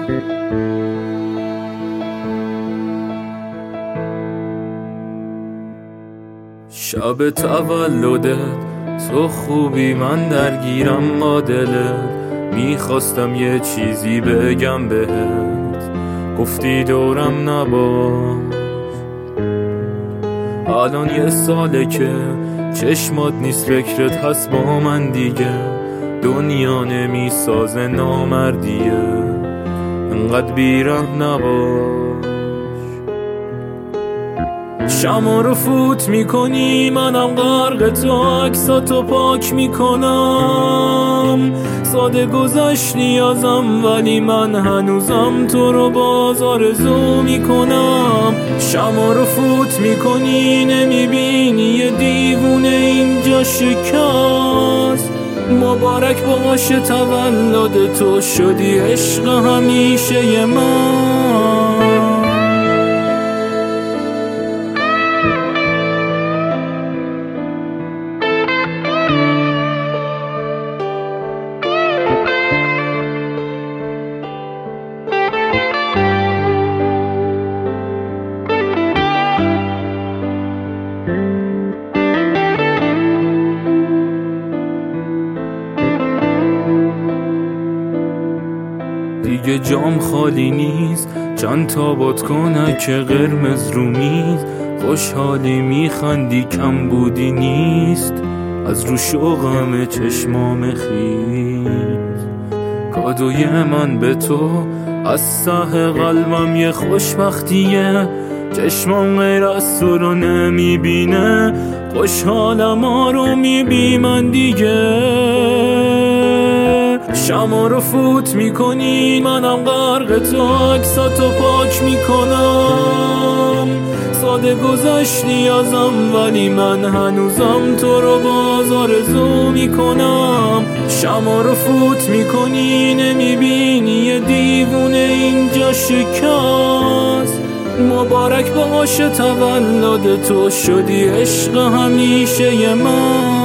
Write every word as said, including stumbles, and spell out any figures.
شب تولدت تو خوبی، من درگیرم با دلت. میخواستم یه چیزی بگم بهت، گفتی دورم نباش. الان یه ساله که چشمات نیست، فکرت هست با من دیگه. دنیا نمیسازه نامردیه، انقدر بی‌رحم نباش. شما رو فوت میکنی، منم غرق تو، عکساتو پاک میکنم. ساده گذشت نیازم، ولی من هنوزم تو رو باز آرزو میکنم. شما رو فوت میکنی، نمیبینی یه دیوونه اینجا شکست. مبارک باشه تولد تو، شدی عشق همیشه من. دیگه جام خالی نیست، چند تا بادکنک قرمز رو میز. خوشحالی میخندی، کم بودی نیست، از رو شوقم چشمام خیز. کادوی من به تو از ته قلبم یه خوشبختیه. چشمام غیر از تو رو نمیبینه، خوشحالم رو میبی من دیگه. شما رو فوت میکنی، منم غرق تو، عکساتو پاک میکنم. ساده گذشت نیازم، ولی من هنوزم تو رو باز آرزو میکنم. شما رو فوت میکنی، نمیبینی یه دیوونه اینجا شکست. مبارک باشه تولد تو، شدی عشق همیشه من.